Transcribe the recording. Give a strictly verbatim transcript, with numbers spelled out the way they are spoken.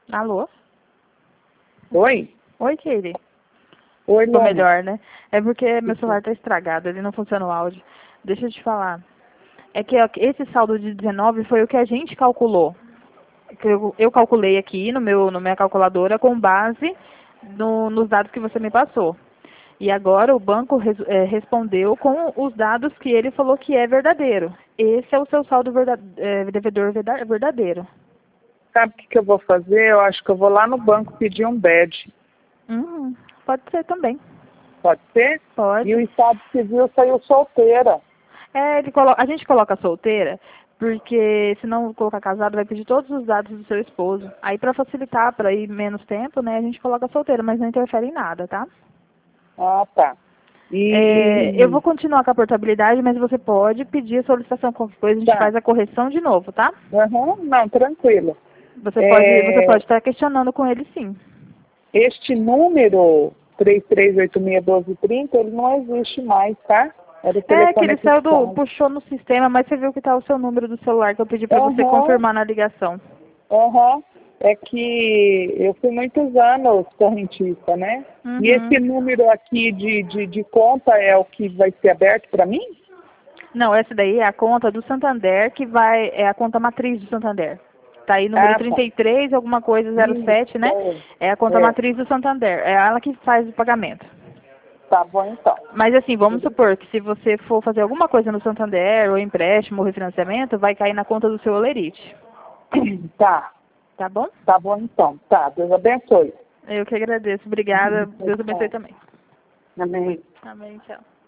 Alô? Oi? Oi, Katie. Oi, Ficou Lona. melhor, né? É porque meu celular tá estragado, ele não funciona o áudio. Deixa eu te falar. É que ó, esse saldo de dezenove foi o que a gente calculou. Que Eu, eu calculei aqui no meu, na minha calculadora com base no- nos dados que você me passou. E agora o banco res, é, respondeu com os dados que ele falou que é verdadeiro. Esse é o seu saldo verda, é, devedor verda- verdadeiro. Sabe o que, que eu vou fazer? Eu acho que eu vou lá no banco pedir um badge. Hum, pode ser também. Pode ser? Pode. E o Estado Civil saiu solteira. É, ele colo... a gente coloca solteira, porque se não colocar casado vai pedir todos os dados do seu esposo. Aí para facilitar, para ir menos tempo, né, a gente coloca solteira, mas não interfere em nada, tá? Ah, tá. É, eu vou E... continuar com a portabilidade, mas você pode pedir a solicitação qualquer coisa, a gente Tá. faz a correção de novo, tá? Aham, não, tranquilo. Você pode, você É, pode estar questionando com ele, sim. este número, três três oito seis um dois três zero, ele não existe mais, tá? Era o É, que telefone ele saiu do, fixado. puxou no sistema, mas você viu que tá o seu número do celular que eu pedi para você Aham, confirmar na ligação. aham. É que eu fui muitos anos correntista, né? E Uhum. esse número aqui de, de, de conta é o que vai ser aberto para mim? Não, essa daí é a conta do Santander, que vai, é a conta matriz do Santander. Tá aí número Ah, tá. trinta e três, alguma coisa, zero sete, né? Isso. É a conta É, matriz do Santander. É ela que faz o pagamento. tá bom então. Mas assim, vamos supor que se você for fazer alguma coisa no Santander, ou empréstimo, ou refinanciamento, vai cair na conta do seu Olerite. Tá, Tá bom? tá bom então. Tá, Deus abençoe. Eu que agradeço. Obrigada. Deus abençoe Tchau. também. Amém. Amém. Tchau.